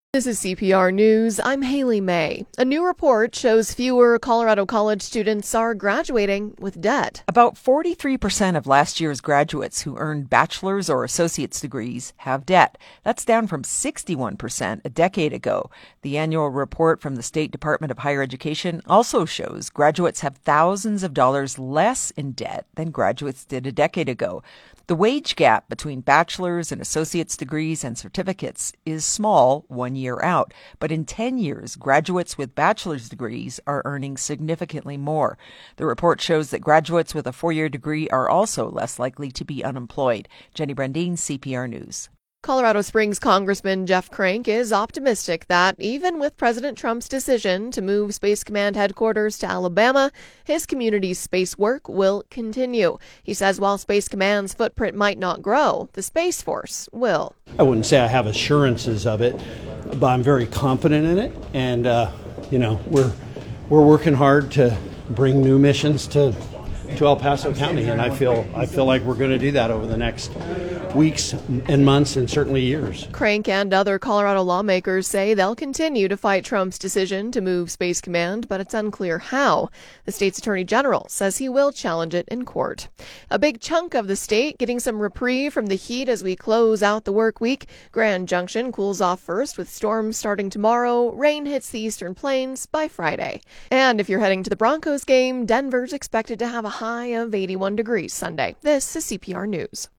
This is CPR News. I'm Haley May. A new report shows fewer Colorado College students are graduating with debt. About 43% of last year's graduates who earned bachelor's or associate's degrees have debt. That's down from 61% a decade ago. The annual report from the State Department of Higher Education also shows graduates have thousands of dollars less in debt than graduates did a decade ago. The wage gap between bachelor's and associate's degrees and certificates is small 1 year out, but in 10 years, graduates with bachelor's degrees are earning significantly more. The report shows that graduates with a 4-year degree are also less likely to be unemployed. Jenny Brandine, CPR News. Colorado Springs Congressman Jeff Crank is optimistic that even with President Trump's decision to move Space Command headquarters to Alabama, his community's space work will continue. He says while Space Command's footprint might not grow, the Space Force will. I wouldn't say I have assurances of it, but I'm very confident in it. And, we're working hard to bring new missions to El Paso County, and I feel like we're going to do that over the next weeks and months and certainly years. Crank and other Colorado lawmakers say they'll continue to fight Trump's decision to move Space Command, but it's unclear how. The state's attorney general says he will challenge it in court. A big chunk of the state getting some reprieve from the heat as we close out the work week. Grand Junction cools off first with storms starting tomorrow. Rain hits the eastern plains by Friday. And if you're heading to the Broncos game, Denver's expected to have a high of 81 degrees Sunday. This is CPR News.